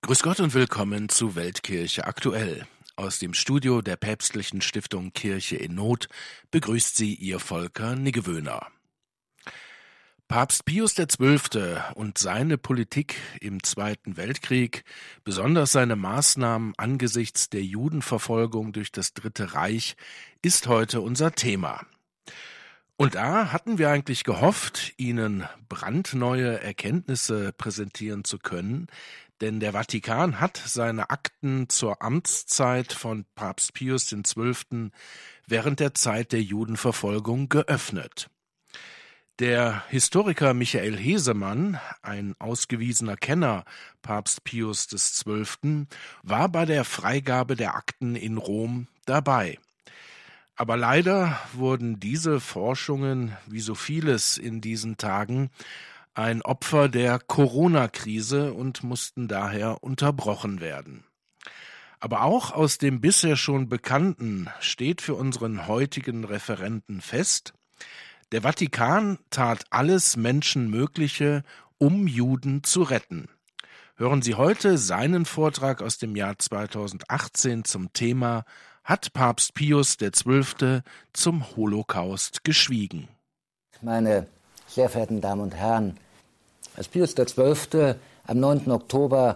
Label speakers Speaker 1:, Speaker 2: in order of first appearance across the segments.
Speaker 1: Grüß Gott und willkommen zu Weltkirche aktuell. Aus dem Studio der Päpstlichen Stiftung Kirche in Not begrüßt Sie Ihr Volker Niggewöhner. Papst Pius XII. Und seine Politik im Zweiten Weltkrieg, besonders seine Maßnahmen angesichts der Judenverfolgung durch das Dritte Reich, ist heute unser Thema. Und da hatten wir eigentlich gehofft, Ihnen brandneue Erkenntnisse präsentieren zu können, denn der Vatikan hat seine Akten zur Amtszeit von Papst Pius XII. Während der Zeit der Judenverfolgung geöffnet. Der Historiker Michael Hesemann, ein ausgewiesener Kenner Papst Pius XII., war bei der Freigabe der Akten in Rom dabei. Aber leider wurden diese Forschungen, wie so vieles in diesen Tagen, ein Opfer der Corona-Krise und mussten daher unterbrochen werden. Aber auch aus dem bisher schon Bekannten steht für unseren heutigen Referenten fest: Der Vatikan tat alles Menschenmögliche, um Juden zu retten. Hören Sie heute seinen Vortrag aus dem Jahr 2018 zum Thema „Hat Papst Pius XII. Zum Holocaust geschwiegen?"
Speaker 2: Meine sehr verehrten Damen und Herren, als Pius XII. Am 9. Oktober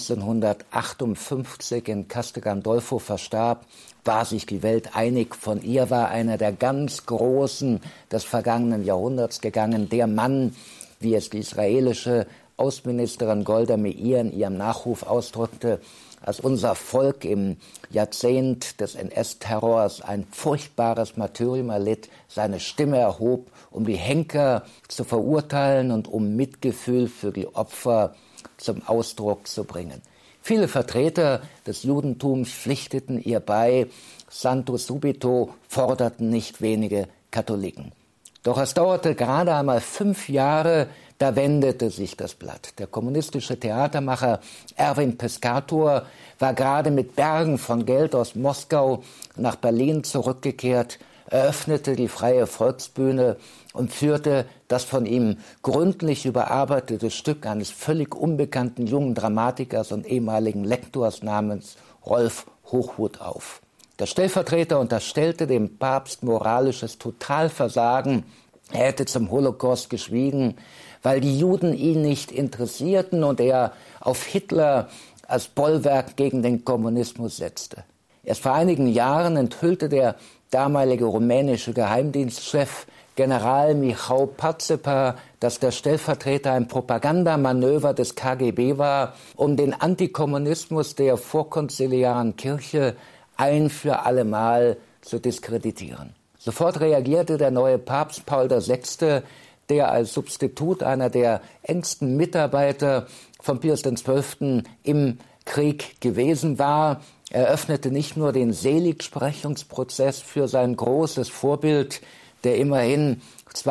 Speaker 2: 1958 in Castel Gandolfo verstarb, war sich die Welt einig, von ihr war einer der ganz Großen des vergangenen Jahrhunderts gegangen, der Mann, wie es die israelische Außenministerin Golda Meir in ihrem Nachruf ausdrückte, als unser Volk im Jahrzehnt des NS-Terrors ein furchtbares Martyrium erlitt, seine Stimme erhob, um die Henker zu verurteilen und um Mitgefühl für die Opfer zum Ausdruck zu bringen. Viele Vertreter des Judentums pflichteten ihr bei, Santo Subito forderten nicht wenige Katholiken. Doch es dauerte gerade einmal 5 Jahre, da wendete sich das Blatt. Der kommunistische Theatermacher Erwin Piscator war gerade mit Bergen von Geld aus Moskau nach Berlin zurückgekehrt, eröffnete die Freie Volksbühne und führte das von ihm gründlich überarbeitete Stück eines völlig unbekannten jungen Dramatikers und ehemaligen Lektors namens Rolf Hochhuth auf. Der Stellvertreter unterstellte dem Papst moralisches Totalversagen. Er hätte zum Holocaust geschwiegen, weil die Juden ihn nicht interessierten und er auf Hitler als Bollwerk gegen den Kommunismus setzte. Erst vor einigen Jahren enthüllte der damalige rumänische Geheimdienstchef General Michał Pacepa, dass der Stellvertreter ein Propagandamanöver des KGB war, um den Antikommunismus der vorkonziliaren Kirche ein für allemal zu diskreditieren. Sofort reagierte der neue Papst Paul VI., der als Substitut einer der engsten Mitarbeiter von Pius XII. Im Krieg gewesen war. Er öffnete nicht nur den Seligsprechungsprozess für sein großes Vorbild, der immerhin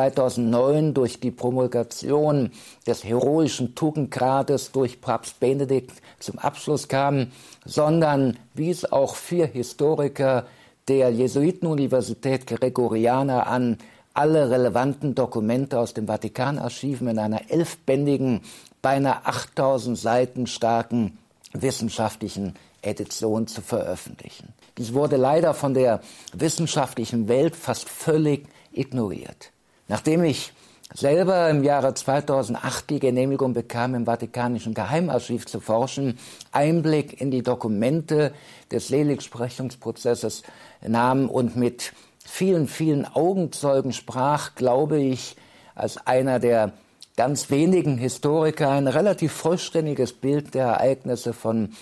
Speaker 2: 2009 durch die Promulgation des heroischen Tugendgrades durch Papst Benedikt zum Abschluss kam, sondern wies auch 4 Historiker der Jesuitenuniversität Gregoriana an, alle relevanten Dokumente aus den Vatikanarchiven in einer 11-bändigen, beinahe 8000 Seiten starken wissenschaftlichen Edition zu veröffentlichen. Dies wurde leider von der wissenschaftlichen Welt fast völlig ignoriert. Nachdem ich selber im Jahre 2008 die Genehmigung bekam, im Vatikanischen Geheimarchiv zu forschen, Einblick in die Dokumente des Seligsprechungsprozesses nahm und mit vielen, vielen Augenzeugen sprach, glaube ich, als einer der ganz wenigen Historiker ein relativ vollständiges Bild der Ereignisse von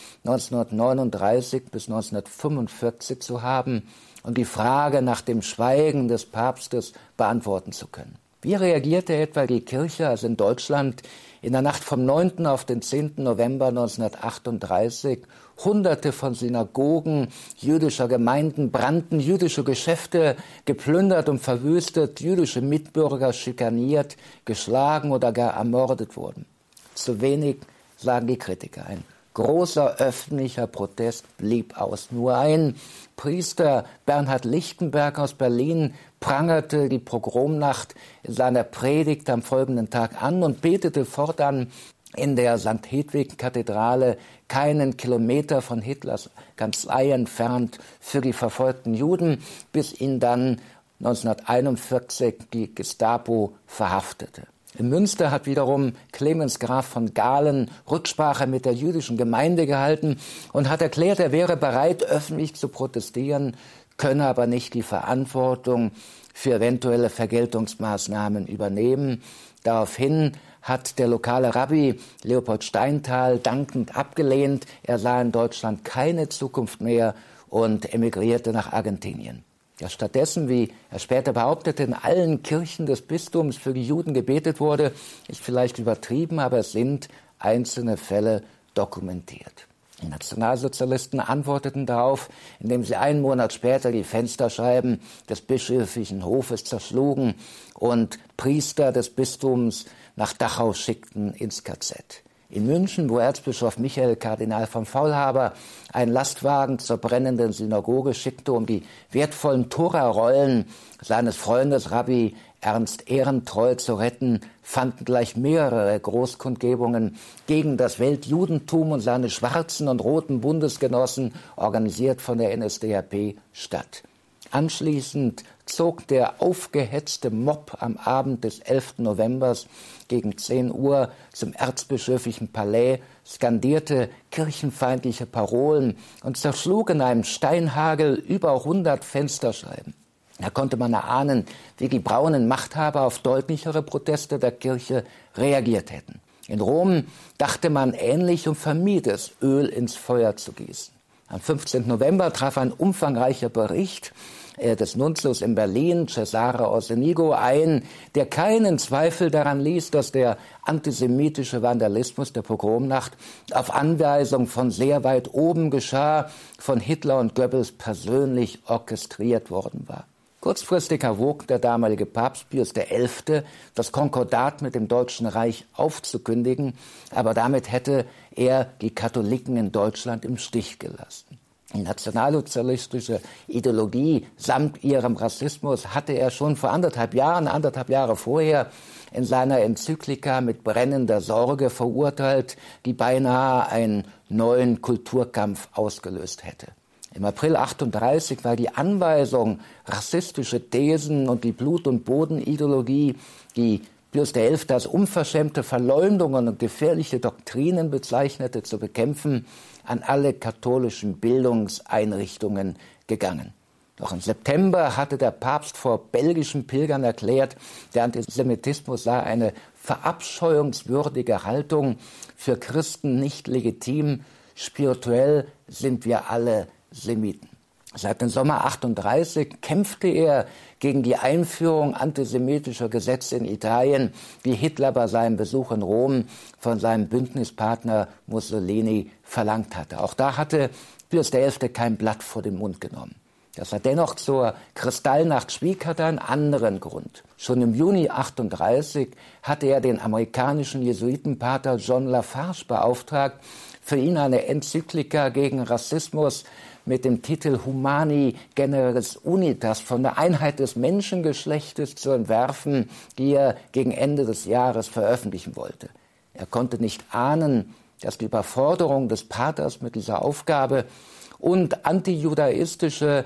Speaker 2: 1939 bis 1945 zu haben und die Frage nach dem Schweigen des Papstes beantworten zu können. Wie reagierte etwa die Kirche, als in Deutschland in der Nacht vom 9. auf den 10. November 1938 Hunderte von Synagogen jüdischer Gemeinden brannten, jüdische Geschäfte geplündert und verwüstet, jüdische Mitbürger schikaniert, geschlagen oder gar ermordet wurden? Zu wenig, sagen die Kritiker. Ein großer öffentlicher Protest blieb aus. Nur ein Priester, Bernhard Lichtenberg aus Berlin, prangerte die Pogromnacht in seiner Predigt am folgenden Tag an und betete fortan in der St. Hedwig-Kathedrale, keinen Kilometer von Hitlers Kanzlei entfernt, für die verfolgten Juden, bis ihn dann 1941 die Gestapo verhaftete. In Münster hat wiederum Clemens Graf von Galen Rücksprache mit der jüdischen Gemeinde gehalten und hat erklärt, er wäre bereit, öffentlich zu protestieren, könne aber nicht die Verantwortung für eventuelle Vergeltungsmaßnahmen übernehmen. Daraufhin hat der lokale Rabbi Leopold Steinthal dankend abgelehnt. Er sah in Deutschland keine Zukunft mehr und emigrierte nach Argentinien. Ja, stattdessen, wie er später behauptete, in allen Kirchen des Bistums für die Juden gebetet wurde, ist vielleicht übertrieben, aber es sind einzelne Fälle dokumentiert. Die Nationalsozialisten antworteten darauf, indem sie einen Monat später die Fensterscheiben des bischöflichen Hofes zerschlugen und Priester des Bistums nach Dachau schickten ins KZ. In München, wo Erzbischof Michael Kardinal von Faulhaber einen Lastwagen zur brennenden Synagoge schickte, um die wertvollen Torarollen seines Freundes Rabbi Ernst Ehrentreu zu retten, fanden gleich mehrere Großkundgebungen gegen das Weltjudentum und seine schwarzen und roten Bundesgenossen, organisiert von der NSDAP, statt. Anschließend zog der aufgehetzte Mob am Abend des 11. November gegen 10 Uhr zum erzbischöflichen Palais, skandierte kirchenfeindliche Parolen und zerschlug in einem Steinhagel über 100 Fensterscheiben. Da konnte man erahnen, wie die braunen Machthaber auf deutlichere Proteste der Kirche reagiert hätten. In Rom dachte man ähnlich und vermied es, Öl ins Feuer zu gießen. Am 15. November traf ein umfangreicher Bericht des Nuntius in Berlin, Cesare Orsenigo, ein, der keinen Zweifel daran ließ, dass der antisemitische Vandalismus der Pogromnacht auf Anweisung von sehr weit oben geschah, von Hitler und Goebbels persönlich orchestriert worden war. Kurzfristig erwog der damalige Papst Pius XI., das Konkordat mit dem Deutschen Reich aufzukündigen, aber damit hätte er die Katholiken in Deutschland im Stich gelassen. Die nationalsozialistische Ideologie samt ihrem Rassismus hatte er schon vor anderthalb Jahre vorher in seiner Enzyklika mit brennender Sorge verurteilt, die beinahe einen neuen Kulturkampf ausgelöst hätte. Im April 1938 war die Anweisung, rassistische Thesen und die Blut- und Bodenideologie, die Pius XI. Als unverschämte Verleumdungen und gefährliche Doktrinen bezeichnete, zu bekämpfen, an alle katholischen Bildungseinrichtungen gegangen. Noch im September hatte der Papst vor belgischen Pilgern erklärt, der Antisemitismus sei eine verabscheuungswürdige Haltung, für Christen nicht legitim, spirituell sind wir alle Semiten. Seit dem Sommer 1938 kämpfte er gegen die Einführung antisemitischer Gesetze in Italien, wie Hitler bei seinem Besuch in Rom von seinem Bündnispartner Mussolini verlangt hatte. Auch da hatte Pius XI. Kein Blatt vor den Mund genommen. Dass er dennoch zur Kristallnacht schwieg, hatte einen anderen Grund. Schon im Juni 1938 hatte er den amerikanischen Jesuitenpater John Lafarge beauftragt, für ihn eine Enzyklika gegen Rassismus mit dem Titel Humani Generis Unitas, von der Einheit des Menschengeschlechtes zu entwerfen, die er gegen Ende des Jahres veröffentlichen wollte. Er konnte nicht ahnen, dass die Überforderung des Paters mit dieser Aufgabe und antijudaistische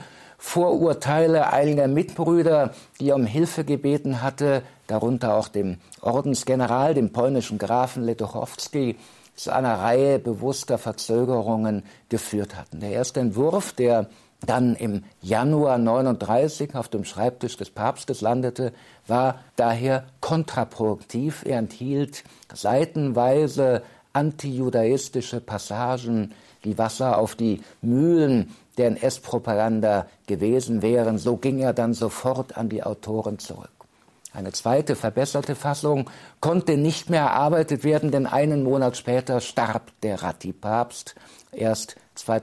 Speaker 2: Vorurteile einiger Mitbrüder, die er um Hilfe gebeten hatte, darunter auch dem Ordensgeneral, dem polnischen Grafen Letochowski, zu einer Reihe bewusster Verzögerungen geführt hatten. Der erste Entwurf, der dann im Januar 1939 auf dem Schreibtisch des Papstes landete, war daher kontraproduktiv. Er enthielt seitenweise antijudaistische Passagen, die Wasser auf die Mühlen der NS-Propaganda gewesen wären. So ging er dann sofort an die Autoren zurück. Eine zweite, verbesserte Fassung konnte nicht mehr erarbeitet werden, denn einen Monat später starb der Ratti-Papst. Erst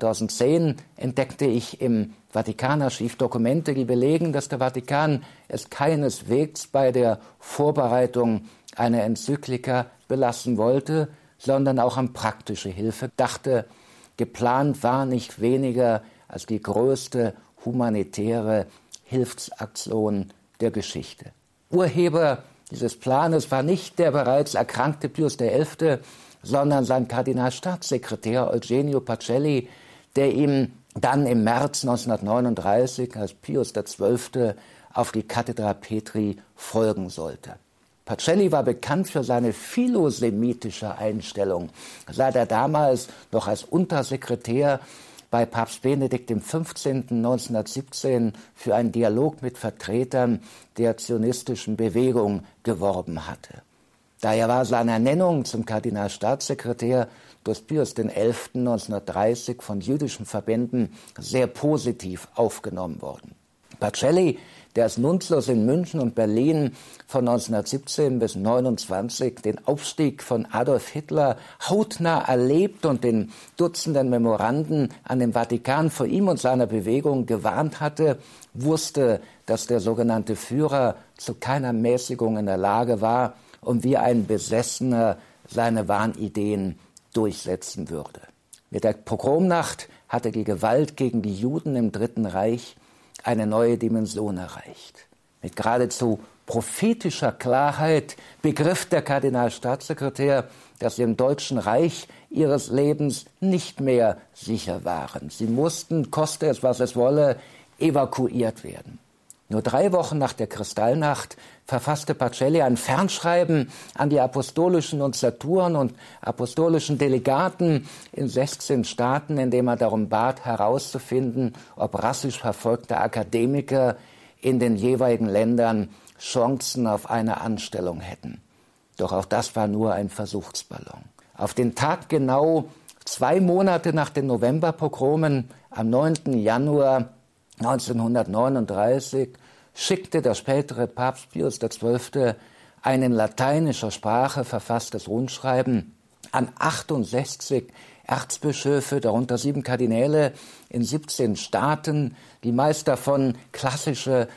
Speaker 2: 2010 entdeckte ich im Vatikanarchiv Dokumente, die belegen, dass der Vatikan es keineswegs bei der Vorbereitung einer Enzyklika belassen wollte, sondern auch an praktische Hilfe dachte. Geplant war nicht weniger als die größte humanitäre Hilfsaktion der Geschichte. Urheber dieses Planes war nicht der bereits erkrankte Pius XI., sondern sein Kardinalstaatssekretär Eugenio Pacelli, der ihm dann im März 1939 als Pius XII. Auf die Cathedra Petri folgen sollte. Pacelli war bekannt für seine philosemitische Einstellung, seit er damals noch als Untersekretär bei Papst Benedikt XV. 1917 für einen Dialog mit Vertretern der zionistischen Bewegung geworben hatte. Daher war seine Ernennung zum Kardinalstaatssekretär durch Pius XI. 1930 von jüdischen Verbänden sehr positiv aufgenommen worden. Pacelli, der als Nuntius in München und Berlin von 1917 bis 1929 den Aufstieg von Adolf Hitler hautnah erlebt und in Dutzenden Memoranden an den Vatikan vor ihm und seiner Bewegung gewarnt hatte, wusste, dass der sogenannte Führer zu keiner Mäßigung in der Lage war und wie ein Besessener seine Wahnideen durchsetzen würde. Mit der Pogromnacht hatte die Gewalt gegen die Juden im Dritten Reich eine neue Dimension erreicht. Mit geradezu prophetischer Klarheit begriff der Kardinalstaatssekretär, dass sie im Deutschen Reich ihres Lebens nicht mehr sicher waren. Sie mussten, koste es, was es wolle, evakuiert werden. Nur 3 Wochen nach der Kristallnacht verfasste Pacelli ein Fernschreiben an die apostolischen Nunziaturen und apostolischen Delegaten in 16 Staaten, in dem er darum bat, herauszufinden, ob rassisch verfolgte Akademiker in den jeweiligen Ländern Chancen auf eine Anstellung hätten. Doch auch das war nur ein Versuchsballon. Auf den Tag genau 2 Monate nach den Novemberpogromen, am 9. Januar 1939 schickte der spätere Papst Pius XII. Ein in lateinischer Sprache verfasstes Rundschreiben an 68 Erzbischöfe, darunter 7 Kardinäle in 17 Staaten, die meist davon klassische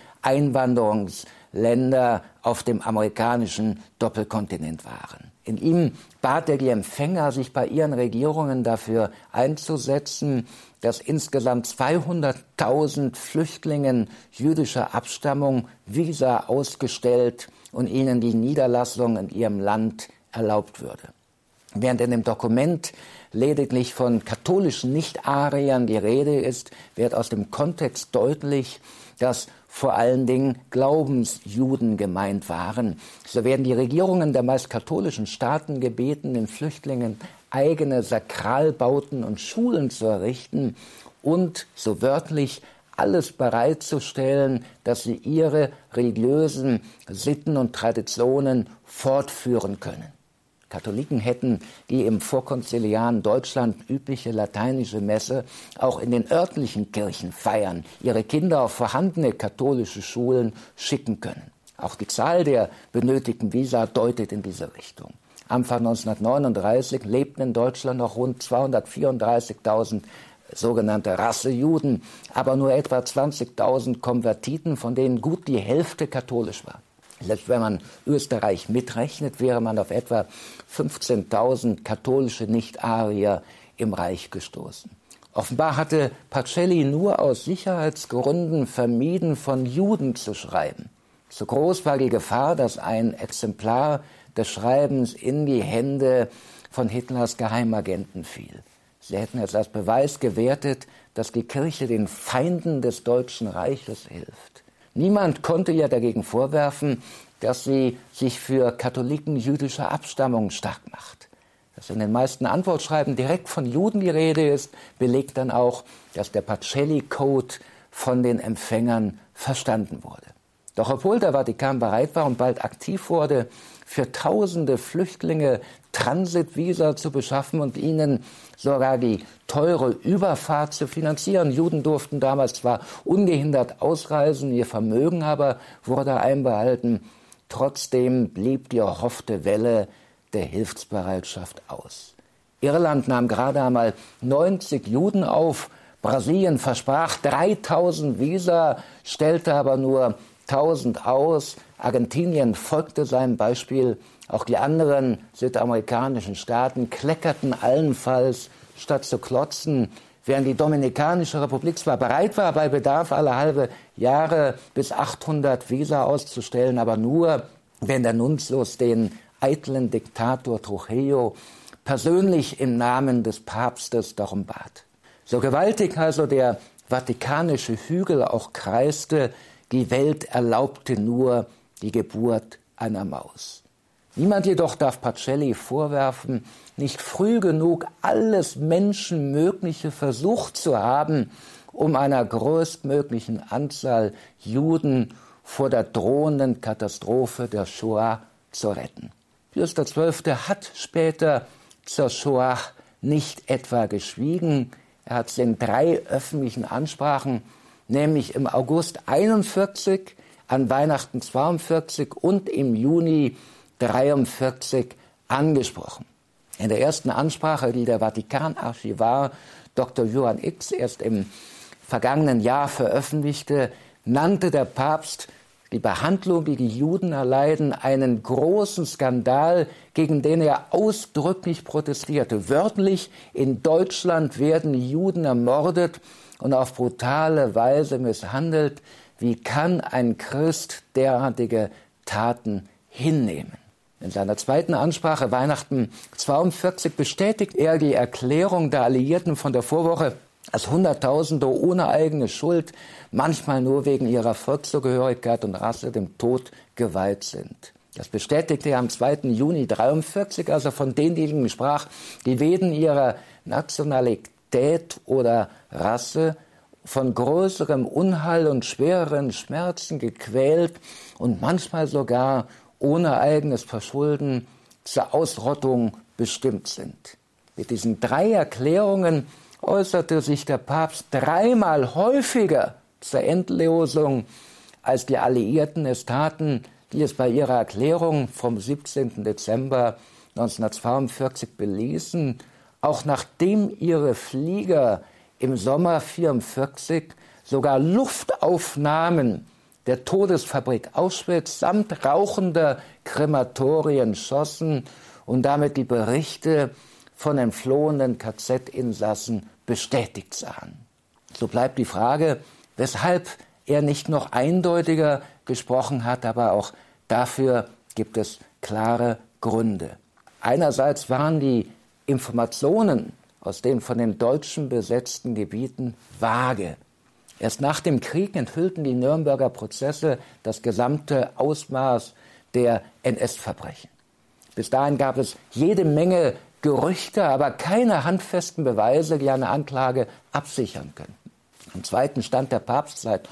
Speaker 2: Einwanderungsländer auf dem amerikanischen Doppelkontinent waren. In ihm bat er die Empfänger, sich bei ihren Regierungen dafür einzusetzen, dass insgesamt 200.000 Flüchtlingen jüdischer Abstammung Visa ausgestellt und ihnen die Niederlassung in ihrem Land erlaubt würde. Während in dem Dokument lediglich von katholischen Nicht-Ariern die Rede ist, wird aus dem Kontext deutlich, dass vor allen Dingen Glaubensjuden gemeint waren. So werden die Regierungen der meist katholischen Staaten gebeten, den Flüchtlingen eigene Sakralbauten und Schulen zu errichten und, so wörtlich, alles bereitzustellen, dass sie ihre religiösen Sitten und Traditionen fortführen können. Katholiken hätten die im vorkonziliaren Deutschland übliche lateinische Messe auch in den örtlichen Kirchen feiern, ihre Kinder auf vorhandene katholische Schulen schicken können. Auch die Zahl der benötigten Visa deutet in diese Richtung. Anfang 1939 lebten in Deutschland noch rund 234.000 sogenannte Rassejuden, aber nur etwa 20.000 Konvertiten, von denen gut die Hälfte katholisch war. Selbst wenn man Österreich mitrechnet, wäre man auf etwa 15.000 katholische Nicht-Arier im Reich gestoßen. Offenbar hatte Pacelli nur aus Sicherheitsgründen vermieden, von Juden zu schreiben. So groß war die Gefahr, dass ein Exemplar des Schreibens in die Hände von Hitlers Geheimagenten fiel. Sie hätten es als Beweis gewertet, dass die Kirche den Feinden des Deutschen Reiches hilft. Niemand konnte ihr dagegen vorwerfen, dass sie sich für Katholiken jüdischer Abstammung stark macht. Dass in den meisten Antwortschreiben direkt von Juden die Rede ist, belegt dann auch, dass der Pacelli-Code von den Empfängern verstanden wurde. Doch obwohl der Vatikan bereit war und bald aktiv wurde, für tausende Flüchtlinge Transitvisa zu beschaffen und ihnen sogar die teure Überfahrt zu finanzieren. Juden durften damals zwar ungehindert ausreisen, ihr Vermögen aber wurde einbehalten. Trotzdem blieb die erhoffte Welle der Hilfsbereitschaft aus. Irland nahm gerade einmal 90 Juden auf. Brasilien versprach 3.000 Visa, stellte aber nur 1.000 aus. Argentinien folgte seinem Beispiel. Auch die anderen südamerikanischen Staaten kleckerten allenfalls, statt zu klotzen, während die Dominikanische Republik zwar bereit war, bei Bedarf alle halbe Jahre bis 800 Visa auszustellen, aber nur, wenn der Nuntius den eitlen Diktator Trujillo persönlich im Namen des Papstes darum bat. So gewaltig also der vatikanische Hügel auch kreiste, die Welt erlaubte nur die Geburt einer Maus. Niemand jedoch darf Pacelli vorwerfen, nicht früh genug alles Menschenmögliche versucht zu haben, um einer größtmöglichen Anzahl Juden vor der drohenden Katastrophe der Shoah zu retten. Pius XII. Hat später zur Shoah nicht etwa geschwiegen, er hat es in 3 öffentlichen Ansprachen, nämlich im August 41, an Weihnachten 42 und im Juni 43 angesprochen. In der ersten Ansprache, die der Vatikanarchivar Dr. Johann X erst im vergangenen Jahr veröffentlichte, nannte der Papst die Behandlung, die die Juden erleiden, einen großen Skandal, gegen den er ausdrücklich protestierte. Wörtlich: in Deutschland werden Juden ermordet und auf brutale Weise misshandelt. Wie kann ein Christ derartige Taten hinnehmen? In seiner zweiten Ansprache, Weihnachten 42, bestätigt er die Erklärung der Alliierten von der Vorwoche, dass Hunderttausende ohne eigene Schuld, manchmal nur wegen ihrer Volkszugehörigkeit und Rasse, dem Tod geweiht sind. Das bestätigte er am 2. Juni 43, als er von denjenigen sprach, die wegen ihrer Nationalität oder Rasse von größerem Unheil und schwereren Schmerzen gequält und manchmal sogar ohne eigenes Verschulden zur Ausrottung bestimmt sind. Mit diesen 3 Erklärungen äußerte sich der Papst 3-mal häufiger zur Endlosung, als die Alliierten es taten, die es bei ihrer Erklärung vom 17. Dezember 1942 beließen, auch nachdem ihre Flieger im Sommer 1944 sogar Luftaufnahmen der Todesfabrik Auschwitz samt rauchender Krematorien schossen und damit die Berichte von entflohenen KZ-Insassen bestätigt sahen. So bleibt die Frage, weshalb er nicht noch eindeutiger gesprochen hat, aber auch dafür gibt es klare Gründe. Einerseits waren die Informationen aus den von den Deutschen besetzten Gebieten vage. Erst nach dem Krieg enthüllten die Nürnberger Prozesse das gesamte Ausmaß der NS-Verbrechen. Bis dahin gab es jede Menge Gerüchte, aber keine handfesten Beweise, die eine Anklage absichern könnten. Am Zweiten stand der Papst seit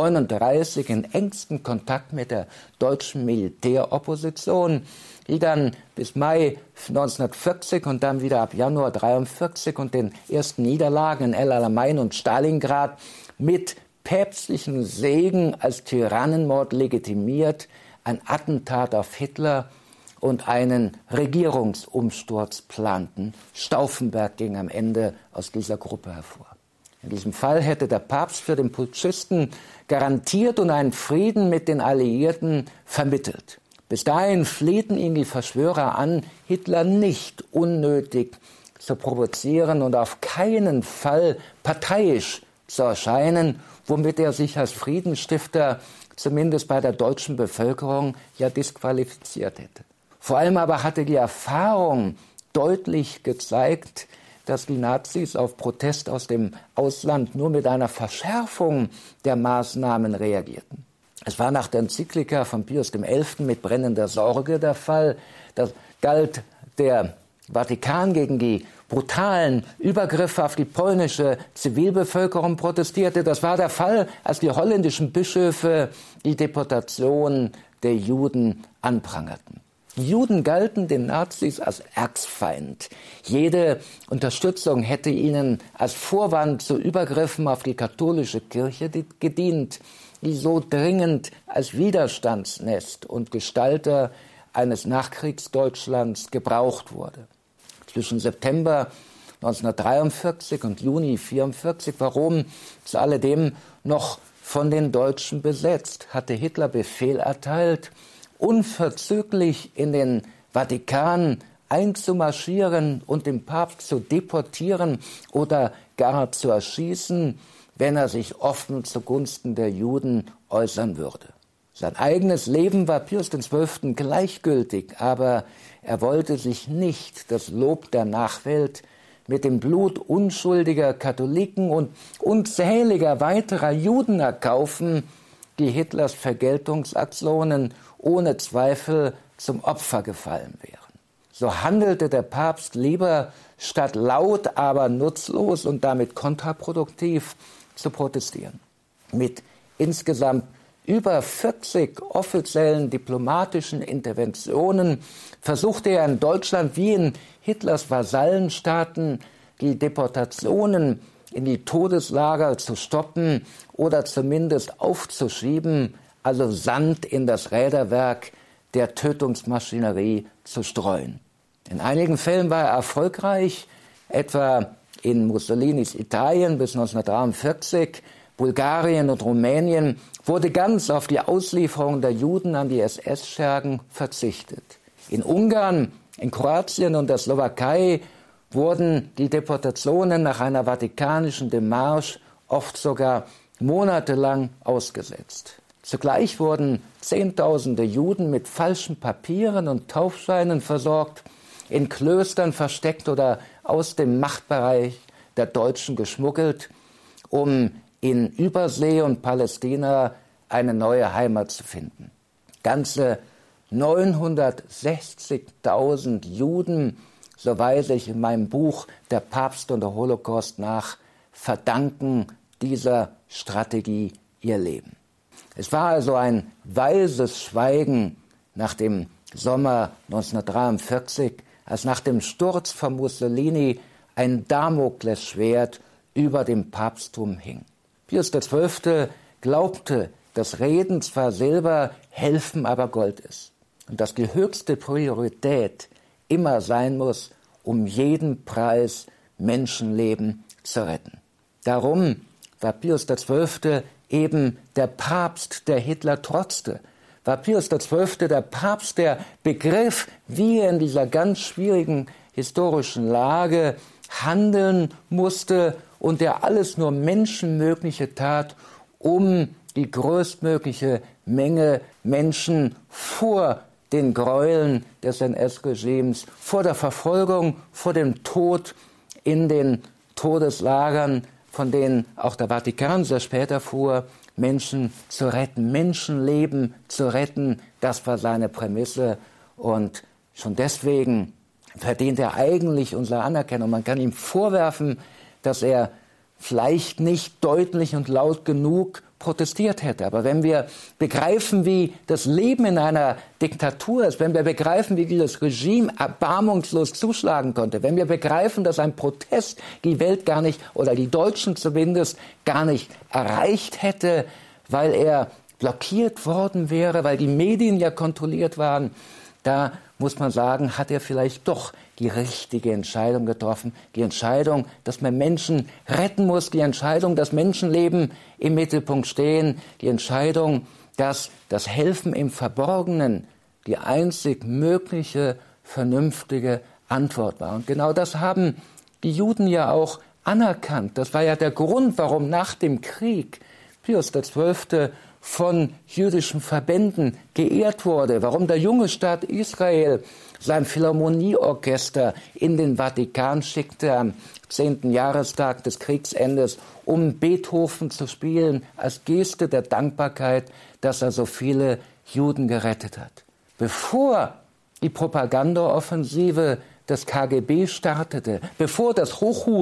Speaker 2: 1939 in engstem Kontakt mit der deutschen Militäropposition, die dann bis Mai 1940 und dann wieder ab Januar 1943 und den ersten Niederlagen in El Alamein und Stalingrad mit päpstlichen Segen als Tyrannenmord legitimiert, ein Attentat auf Hitler und einen Regierungsumsturz planten. Stauffenberg ging am Ende aus dieser Gruppe hervor. In diesem Fall hätte der Papst für den Putschisten garantiert und einen Frieden mit den Alliierten vermittelt. Bis dahin flehten ihn die Verschwörer an, Hitler nicht unnötig zu provozieren und auf keinen Fall parteiisch zu erscheinen, womit er sich als Friedensstifter zumindest bei der deutschen Bevölkerung ja disqualifiziert hätte. Vor allem aber hatte die Erfahrung deutlich gezeigt, dass die Nazis auf Protest aus dem Ausland nur mit einer Verschärfung der Maßnahmen reagierten. Es war nach der Enzyklika von Pius XI. Mit brennender Sorge der Fall. Das galt der Vatikan gegen die brutalen Übergriffe auf die polnische Zivilbevölkerung protestierte. Das war der Fall, als die holländischen Bischöfe die Deportation der Juden anprangerten. Die Juden galten den Nazis als Erzfeind. Jede Unterstützung hätte ihnen als Vorwand zu Übergriffen auf die katholische Kirche gedient, die so dringend als Widerstandsnest und Gestalter eines Nachkriegsdeutschlands gebraucht wurde. Zwischen September 1943 und Juni 1944 war Rom zu alledem noch von den Deutschen besetzt, hatte Hitler Befehl erteilt, unverzüglich in den Vatikan einzumarschieren und den Papst zu deportieren oder gar zu erschießen, wenn er sich offen zugunsten der Juden äußern würde. Sein eigenes Leben war Pius XII. Gleichgültig, aber er wollte sich nicht das Lob der Nachwelt mit dem Blut unschuldiger Katholiken und unzähliger weiterer Juden erkaufen, die Hitlers Vergeltungsaktionen ohne Zweifel zum Opfer gefallen wären. So handelte der Papst lieber, statt laut, aber nutzlos und damit kontraproduktiv zu protestieren. Mit insgesamt über 40 offiziellen diplomatischen Interventionen versuchte er in Deutschland wie in Hitlers Vasallenstaaten die Deportationen in die Todeslager zu stoppen oder zumindest aufzuschieben, also Sand in das Räderwerk der Tötungsmaschinerie zu streuen. In einigen Fällen war er erfolgreich, etwa in Mussolinis Italien bis 1943, Bulgarien und Rumänien wurde ganz auf die Auslieferung der Juden an die SS-Schergen verzichtet. In Ungarn, in Kroatien und der Slowakei wurden die Deportationen nach einer vatikanischen Demarche oft sogar monatelang ausgesetzt. Zugleich wurden Zehntausende Juden mit falschen Papieren und Taufscheinen versorgt, in Klöstern versteckt oder aus dem Machtbereich der Deutschen geschmuggelt, um in Übersee und Palästina eine neue Heimat zu finden. Ganze 960.000 Juden, so weise ich in meinem Buch Der Papst und der Holocaust nach, verdanken dieser Strategie ihr Leben. Es war also ein weises Schweigen nach dem Sommer 1943, als nach dem Sturz von Mussolini ein Damoklesschwert über dem Papsttum hing. Pius XII. Glaubte, dass Reden zwar Silber, Helfen aber Gold ist und dass die höchste Priorität immer sein muss, um jeden Preis Menschenleben zu retten. Darum war Pius XII. Eben der Papst, der Hitler trotzte. War Pius XII. Der Papst, der begriff, wie er in dieser ganz schwierigen historischen Lage handeln musste und der alles nur Menschenmögliche tat, um die größtmögliche Menge Menschen vor den Gräueln des NS-Regimes, vor der Verfolgung, vor dem Tod in den Todeslagern, von denen auch der Vatikan sehr später fuhr, Menschen zu retten, Menschenleben zu retten. Das war seine Prämisse und schon deswegen verdient er eigentlich unsere Anerkennung. Man kann ihm vorwerfen, dass er vielleicht nicht deutlich und laut genug protestiert hätte. Aber wenn wir begreifen, wie das Leben in einer Diktatur ist, wenn wir begreifen, wie dieses Regime erbarmungslos zuschlagen konnte, wenn wir begreifen, dass ein Protest die Welt gar nicht, oder die Deutschen zumindest, gar nicht erreicht hätte, weil er blockiert worden wäre, weil die Medien ja kontrolliert waren, da muss man sagen, hat er vielleicht doch die richtige Entscheidung getroffen. Die Entscheidung, dass man Menschen retten muss, die Entscheidung, dass Menschenleben im Mittelpunkt stehen, die Entscheidung, dass das Helfen im Verborgenen die einzig mögliche, vernünftige Antwort war. Und genau das haben die Juden ja auch anerkannt. Das war ja der Grund, warum nach dem Krieg Pius XII. Von jüdischen Verbänden geehrt wurde, warum der junge Staat Israel sein Philharmonieorchester in den Vatikan schickte am 10. Jahrestag des Kriegsendes, um Beethoven zu spielen, als Geste der Dankbarkeit, dass er so viele Juden gerettet hat. Bevor die Propagandaoffensive des KGB startete, bevor das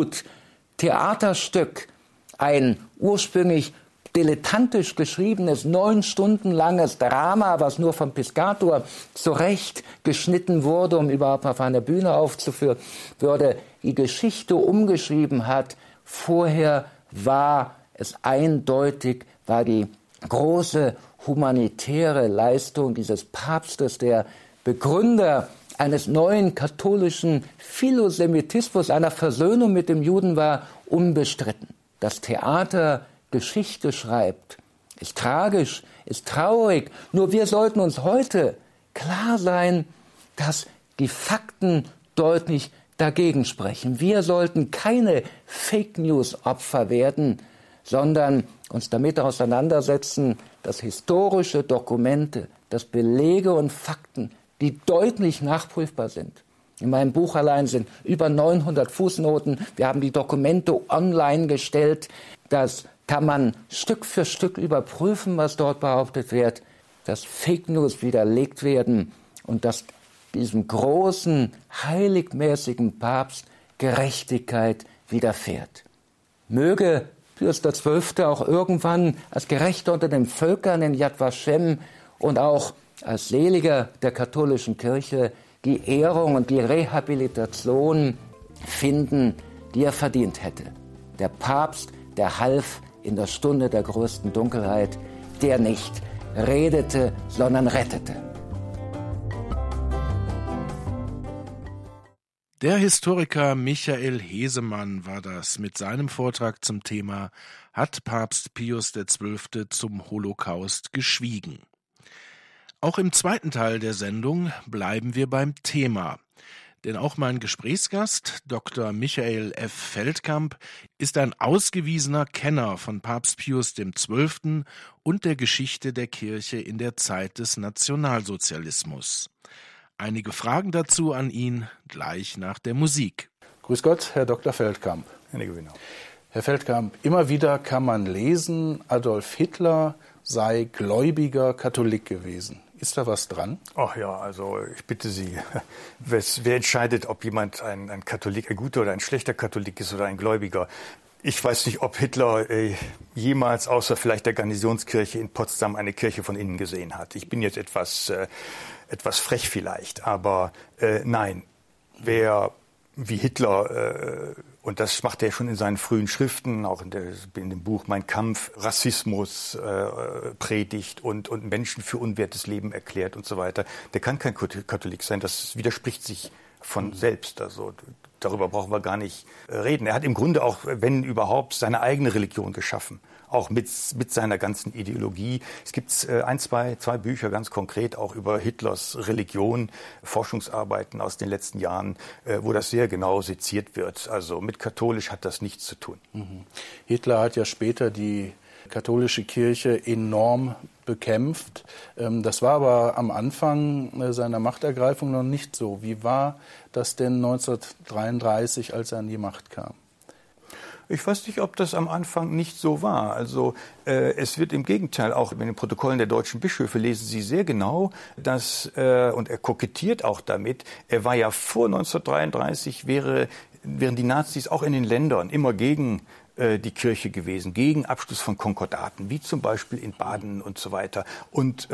Speaker 2: Hochhut-Theaterstück, ein ursprünglich dilettantisch geschriebenes, 9 Stunden langes Drama, was nur vom Piscator zurecht geschnitten wurde, um überhaupt auf einer Bühne aufzuführen, würde die Geschichte umgeschrieben hat. Vorher war es eindeutig, war die große humanitäre Leistung dieses Papstes, der Begründer eines neuen katholischen Philosemitismus, einer Versöhnung mit dem Juden war, unbestritten. Das Theater Geschichte schreibt, ist tragisch, ist traurig. Nur wir sollten uns heute klar sein, dass die Fakten deutlich dagegen sprechen. Wir sollten keine Fake-News-Opfer werden, sondern uns damit auseinandersetzen, dass historische Dokumente, dass Belege und Fakten, die deutlich nachprüfbar sind. In meinem Buch allein sind über 900 Fußnoten. Wir haben die Dokumente online gestellt. Das kann man Stück für Stück überprüfen, was dort behauptet wird, dass Fake News widerlegt werden und dass diesem großen, heiligmäßigen Papst Gerechtigkeit widerfährt. Möge Pius XII. Auch irgendwann als Gerechter unter den Völkern in Yad Vashem und auch als Seliger der katholischen Kirche die Ehrung und die Rehabilitation finden, die er verdient hätte. Der Papst, der half in der Stunde der größten Dunkelheit, der nicht redete, sondern rettete.
Speaker 1: Der Historiker Michael Hesemann war das mit seinem Vortrag zum Thema „Hat Papst Pius XII. Zum Holocaust geschwiegen?". Auch im zweiten Teil der Sendung bleiben wir beim Thema. Denn auch mein Gesprächsgast, Dr. Michael F. Feldkamp, ist ein ausgewiesener Kenner von Papst Pius XII. Und der Geschichte der Kirche in der Zeit des Nationalsozialismus. Einige Fragen dazu an ihn gleich nach der Musik.
Speaker 3: Grüß Gott, Herr Dr. Feldkamp. Herr Feldkamp, immer wieder kann man lesen, Adolf Hitler sei gläubiger Katholik gewesen. Ist da was dran?
Speaker 4: Ach ja, also ich bitte Sie, wer entscheidet, ob jemand ein Katholik, ein guter oder ein schlechter Katholik ist oder ein Gläubiger? Ich weiß nicht, ob Hitler jemals außer vielleicht der Garnisonskirche in Potsdam eine Kirche von innen gesehen hat. Ich bin jetzt etwas frech vielleicht, aber nein, wer wie Hitler, und das macht er schon in seinen frühen Schriften, auch in dem Buch Mein Kampf, Rassismus predigt und Menschen für unwertes Leben erklärt und so weiter, der kann kein Katholik sein. Das widerspricht sich von selbst. Also darüber brauchen wir gar nicht reden. Er hat im Grunde auch, wenn überhaupt, seine eigene Religion geschaffen. Auch mit seiner ganzen Ideologie. Es gibt zwei Bücher ganz konkret auch über Hitlers Religion, Forschungsarbeiten aus den letzten Jahren, wo das sehr genau seziert wird. Also mit katholisch hat das nichts zu tun.
Speaker 3: Hitler hat ja später die katholische Kirche enorm bekämpft. Das war aber am Anfang seiner Machtergreifung noch nicht so. Wie war das denn 1933, als er an die Macht kam?
Speaker 4: Ich weiß nicht, ob das am Anfang nicht so war. Also es wird im Gegenteil, auch in den Protokollen der deutschen Bischöfe lesen Sie sehr genau, dass, und er kokettiert auch damit, er war ja vor 1933, wären die Nazis auch in den Ländern immer gegen die Kirche gewesen, gegen Abschluss von Konkordaten, wie zum Beispiel in Baden und so weiter. Und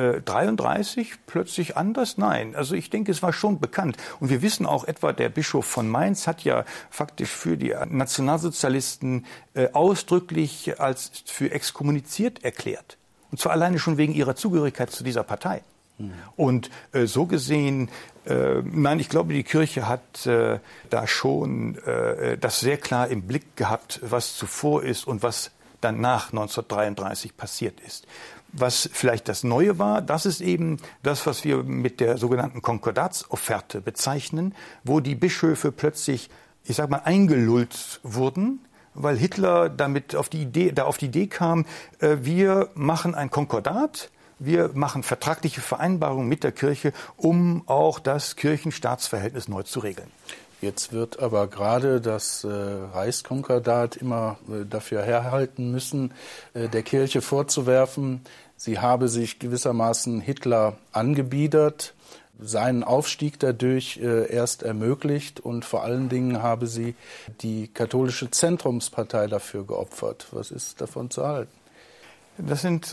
Speaker 4: 33 plötzlich anders? Nein. Also ich denke, es war schon bekannt. Und wir wissen auch etwa, der Bischof von Mainz hat ja faktisch für die Nationalsozialisten ausdrücklich als für exkommuniziert erklärt. Und zwar alleine schon wegen ihrer Zugehörigkeit zu dieser Partei. Und so gesehen, nein, ich glaube, die Kirche hat da schon das sehr klar im Blick gehabt, was zuvor ist und was dann nach 1933 passiert ist. Was vielleicht das Neue war, das ist eben das, was wir mit der sogenannten Konkordatsofferte bezeichnen, wo die Bischöfe plötzlich, ich sag mal, eingelullt wurden, weil Hitler damit auf die Idee kam, wir machen ein Konkordat. Wir machen vertragliche Vereinbarungen mit der Kirche, um auch das Kirchen-Staats-Verhältnis neu zu regeln.
Speaker 3: Jetzt wird aber gerade das Reichskonkordat immer dafür herhalten müssen, der Kirche vorzuwerfen, sie habe sich gewissermaßen Hitler angebiedert, seinen Aufstieg dadurch erst ermöglicht und vor allen Dingen habe sie die katholische Zentrumspartei dafür geopfert. Was ist davon zu halten?
Speaker 4: Das sind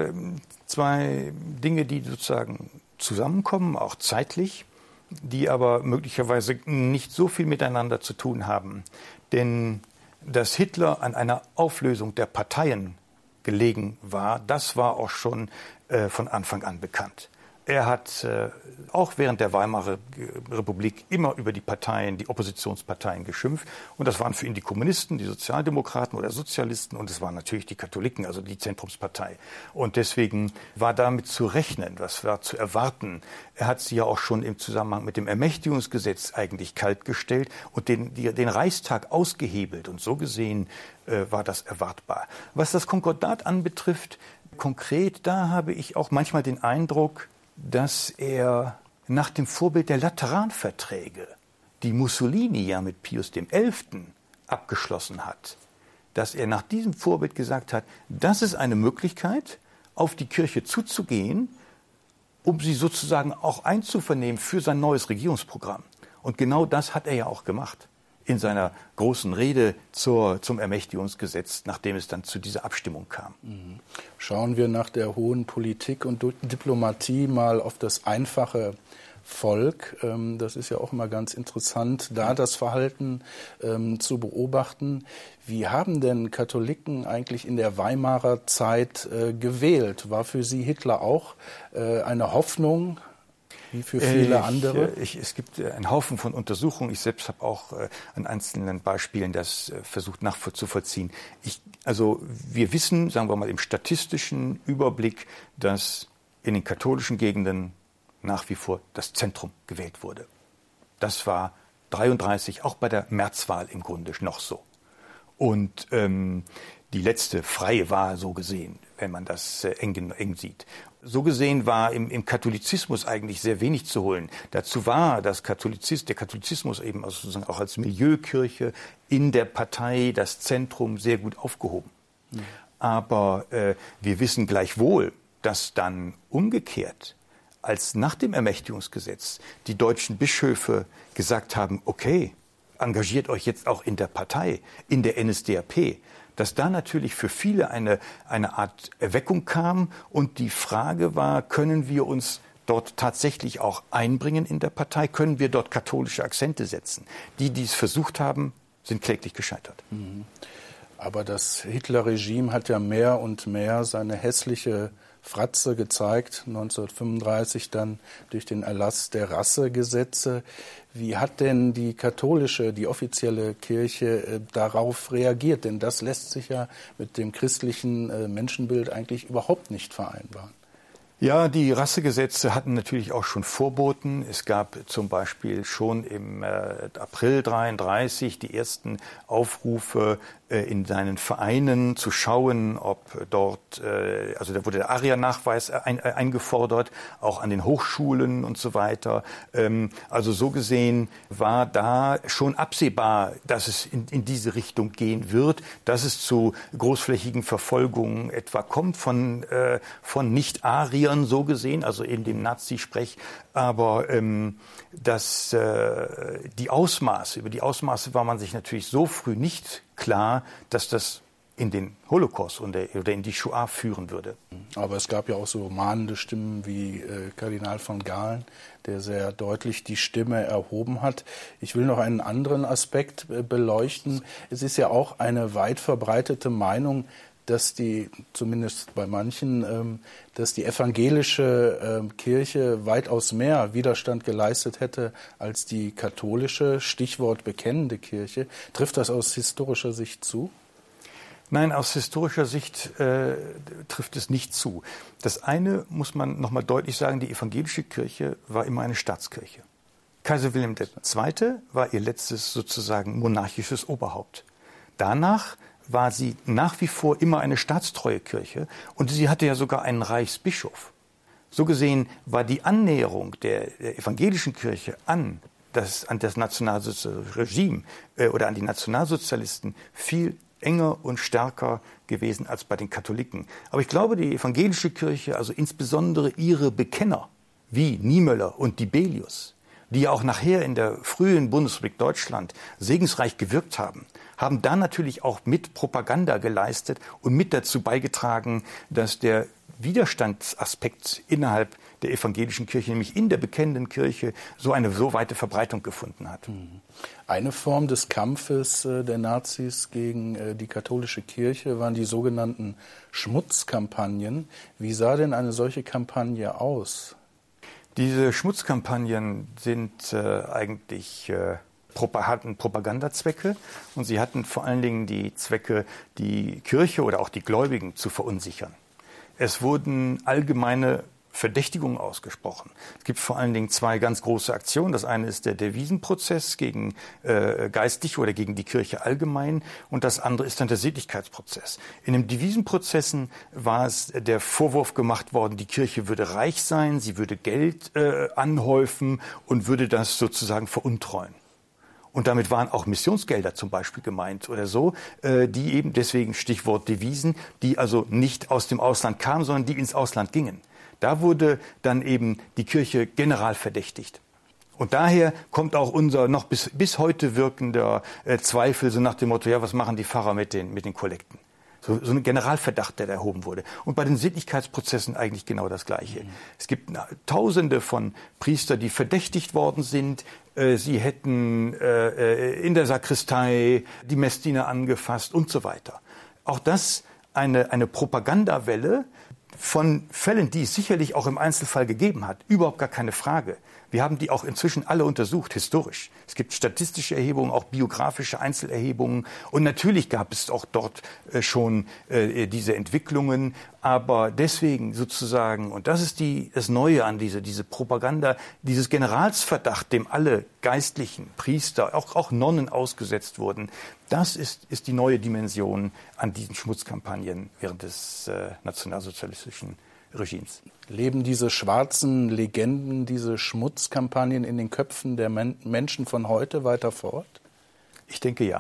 Speaker 4: zwei Dinge, die sozusagen zusammenkommen, auch zeitlich, die aber möglicherweise nicht so viel miteinander zu tun haben. Denn dass Hitler an einer Auflösung der Parteien gelegen war, das war auch schon von Anfang an bekannt. Er hat auch während der Weimarer Republik immer über die Parteien, die Oppositionsparteien geschimpft. Und das waren für ihn die Kommunisten, die Sozialdemokraten oder Sozialisten. Und es waren natürlich die Katholiken, also die Zentrumspartei. Und deswegen war damit zu rechnen, was war zu erwarten. Er hat sie ja auch schon im Zusammenhang mit dem Ermächtigungsgesetz eigentlich kaltgestellt und den Reichstag ausgehebelt. Und so gesehen war das erwartbar. Was das Konkordat anbetrifft, konkret, da habe ich auch manchmal den Eindruck, dass er nach dem Vorbild der Lateranverträge, die Mussolini ja mit Pius XI. Abgeschlossen hat, dass er nach diesem Vorbild gesagt hat, das ist eine Möglichkeit, auf die Kirche zuzugehen, um sie sozusagen auch einzuvernehmen für sein neues Regierungsprogramm. Und genau das hat er ja auch gemacht in seiner großen Rede zum Ermächtigungsgesetz, nachdem es dann zu dieser Abstimmung kam.
Speaker 3: Schauen wir nach der hohen Politik und Diplomatie mal auf das einfache Volk. Das ist ja auch immer ganz interessant, da das Verhalten zu beobachten. Wie haben denn Katholiken eigentlich in der Weimarer Zeit gewählt? War für Sie Hitler auch eine Hoffnung, wie für viele andere?
Speaker 4: Es gibt einen Haufen von Untersuchungen. Ich selbst habe auch an einzelnen Beispielen das versucht nachzuvollziehen. Also wir wissen, sagen wir mal im statistischen Überblick, dass in den katholischen Gegenden nach wie vor das Zentrum gewählt wurde. Das war 1933 auch bei der Märzwahl im Grunde noch so. Und die letzte freie Wahl so gesehen, wenn man das eng sieht. So gesehen war im Katholizismus eigentlich sehr wenig zu holen. Dazu war der Katholizismus eben sozusagen auch als Milieukirche in der Partei, das Zentrum, sehr gut aufgehoben. Mhm. Aber wir wissen gleichwohl, dass dann umgekehrt, als nach dem Ermächtigungsgesetz die deutschen Bischöfe gesagt haben, okay, engagiert euch jetzt auch in der Partei, in der NSDAP, dass da natürlich für viele eine Art Erweckung kam und die Frage war, können wir uns dort tatsächlich auch einbringen in der Partei, können wir dort katholische Akzente setzen. Die es versucht haben, sind kläglich gescheitert.
Speaker 3: Aber das Hitler-Regime hat ja mehr und mehr seine hässliche Fratze gezeigt, 1935 dann durch den Erlass der Rassegesetze. Wie hat denn die offizielle Kirche darauf reagiert? Denn das lässt sich ja mit dem christlichen Menschenbild eigentlich überhaupt nicht vereinbaren.
Speaker 4: Ja, die Rassegesetze hatten natürlich auch schon Vorboten. Es gab zum Beispiel schon im April 1933 die ersten Aufrufe in seinen Vereinen zu schauen, ob dort, also da wurde der ARIA-Nachweis eingefordert, auch an den Hochschulen und so weiter. Also so gesehen war da schon absehbar, dass es in diese Richtung gehen wird, dass es zu großflächigen Verfolgungen etwa kommt von Nicht-Ariern, so gesehen, also in dem Nazi-Sprech. Aber über die Ausmaße war man sich natürlich so früh nicht klar, dass das in den Holocaust oder in die Shoah führen würde.
Speaker 3: Aber es gab ja auch so mahnende Stimmen wie Kardinal von Galen, der sehr deutlich die Stimme erhoben hat. Ich will noch einen anderen Aspekt beleuchten. Es ist ja auch eine weit verbreitete Meinung, dass zumindest bei manchen, dass die evangelische Kirche weitaus mehr Widerstand geleistet hätte als die katholische, Stichwort bekennende Kirche. Trifft das aus historischer Sicht zu?
Speaker 4: Nein, aus historischer Sicht trifft es nicht zu. Das eine muss man noch mal deutlich sagen, die evangelische Kirche war immer eine Staatskirche. Kaiser Wilhelm II. War ihr letztes sozusagen monarchisches Oberhaupt. Danach war sie nach wie vor immer eine staatstreue Kirche und sie hatte ja sogar einen Reichsbischof. So gesehen war die Annäherung der evangelischen Kirche an das nationalsozialistische Regime oder an die Nationalsozialisten viel enger und stärker gewesen als bei den Katholiken. Aber ich glaube, die evangelische Kirche, also insbesondere ihre Bekenner wie Niemöller und Dibelius, die auch nachher in der frühen Bundesrepublik Deutschland segensreich gewirkt haben da natürlich auch mit Propaganda geleistet und mit dazu beigetragen, dass der Widerstandsaspekt innerhalb der evangelischen Kirche, nämlich in der bekennenden Kirche, so weite Verbreitung gefunden hat.
Speaker 3: Eine Form des Kampfes der Nazis gegen die katholische Kirche waren die sogenannten Schmutzkampagnen. Wie sah denn eine solche Kampagne aus?
Speaker 4: Diese Schmutzkampagnen sind eigentlich hatten Propagandazwecke und sie hatten vor allen Dingen die Zwecke, die Kirche oder auch die Gläubigen zu verunsichern. Es wurden allgemeine Verdächtigungen ausgesprochen. Es gibt vor allen Dingen zwei ganz große Aktionen. Das eine ist der Devisenprozess gegen Geistliche oder gegen die Kirche allgemein und das andere ist dann der Sittlichkeitsprozess. In den Devisenprozessen war es der Vorwurf gemacht worden, die Kirche würde reich sein, sie würde Geld anhäufen und würde das sozusagen veruntreuen. Und damit waren auch Missionsgelder zum Beispiel gemeint oder so, die eben, deswegen Stichwort Devisen, die also nicht aus dem Ausland kamen, sondern die ins Ausland gingen. Da wurde dann eben die Kirche general verdächtigt. Und daher kommt auch unser noch bis heute wirkender Zweifel so nach dem Motto, ja, was machen die Pfarrer mit den Kollekten? So ein Generalverdacht, der da erhoben wurde. Und bei den Sittlichkeitsprozessen eigentlich genau das Gleiche. Es gibt Tausende von Priestern, die verdächtigt worden sind. Sie hätten in der Sakristei die Messdiener angefasst und so weiter. Auch das eine Propagandawelle von Fällen, die es sicherlich auch im Einzelfall gegeben hat. Überhaupt gar keine Frage. Wir haben die auch inzwischen alle untersucht, historisch. Es gibt statistische Erhebungen, auch biografische Einzelerhebungen. Und natürlich gab es auch dort schon diese Entwicklungen. Aber deswegen sozusagen, und das ist das Neue an diese Propaganda, dieses Generalsverdacht, dem alle geistlichen Priester, auch Nonnen ausgesetzt wurden, das ist die neue Dimension an diesen Schmutzkampagnen während des nationalsozialistischen Regimes.
Speaker 3: Leben diese schwarzen Legenden, diese Schmutzkampagnen in den Köpfen der Menschen von heute weiter fort?
Speaker 4: Ich denke ja.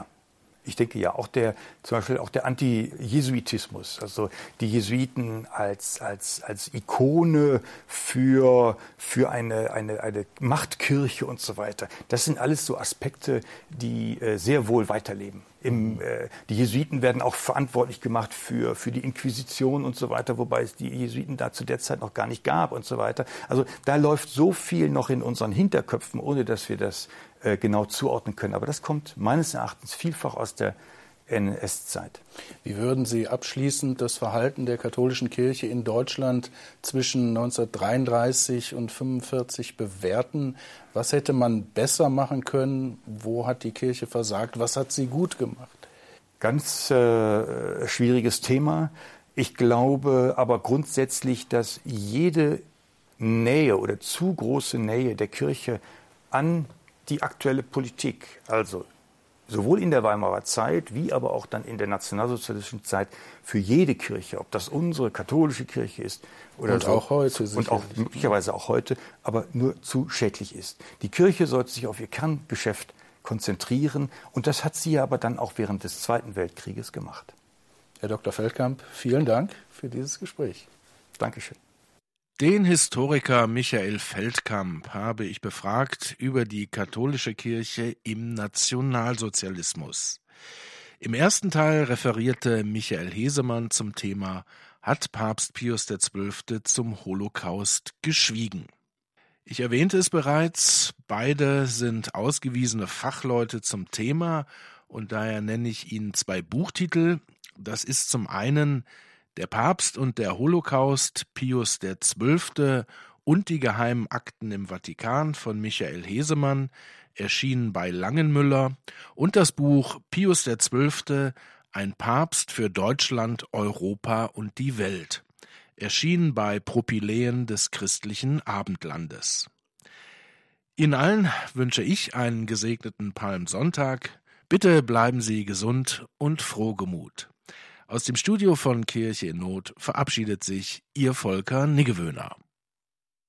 Speaker 4: Zum Beispiel auch der Anti-Jesuitismus, also die Jesuiten als Ikone für eine Machtkirche und so weiter. Das sind alles so Aspekte, die sehr wohl weiterleben. Die Jesuiten werden auch verantwortlich gemacht für die Inquisition und so weiter, wobei es die Jesuiten da zu der Zeit noch gar nicht gab und so weiter. Also da läuft so viel noch in unseren Hinterköpfen, ohne dass wir das genau zuordnen können. Aber das kommt meines Erachtens vielfach aus der NS-Zeit.
Speaker 3: Wie würden Sie abschließend das Verhalten der katholischen Kirche in Deutschland zwischen 1933 und 1945 bewerten? Was hätte man besser machen können? Wo hat die Kirche versagt? Was hat sie gut gemacht?
Speaker 4: Ganz schwieriges Thema. Ich glaube aber grundsätzlich, dass jede Nähe oder zu große Nähe der Kirche an die aktuelle Politik, also sowohl in der Weimarer Zeit wie aber auch dann in der nationalsozialistischen Zeit für jede Kirche, ob das unsere katholische Kirche ist oder
Speaker 3: und
Speaker 4: so,
Speaker 3: auch heute
Speaker 4: und auch möglicherweise auch heute, aber nur zu schädlich ist. Die Kirche sollte sich auf ihr Kerngeschäft konzentrieren und das hat sie aber dann auch während des Zweiten Weltkrieges gemacht.
Speaker 3: Herr Dr. Feldkamp, vielen Dank für dieses Gespräch.
Speaker 4: Dankeschön.
Speaker 1: Den Historiker Michael Feldkamp habe ich befragt über die katholische Kirche im Nationalsozialismus. Im ersten Teil referierte Michael Hesemann zum Thema „Hat Papst Pius XII. Zum Holocaust geschwiegen?". Ich erwähnte es bereits, beide sind ausgewiesene Fachleute zum Thema und daher nenne ich Ihnen zwei Buchtitel. Das ist zum einen Der Papst und der Holocaust, Pius XII. Und die geheimen Akten im Vatikan von Michael Hesemann, erschienen bei Langenmüller, und das Buch Pius XII. Ein Papst für Deutschland, Europa und die Welt, erschienen bei Propyläen des Christlichen Abendlandes. Ihnen allen wünsche ich einen gesegneten Palmsonntag. Bitte bleiben Sie gesund und frohgemut. Aus dem Studio von Kirche in Not verabschiedet sich Ihr Volker Niggewöhner.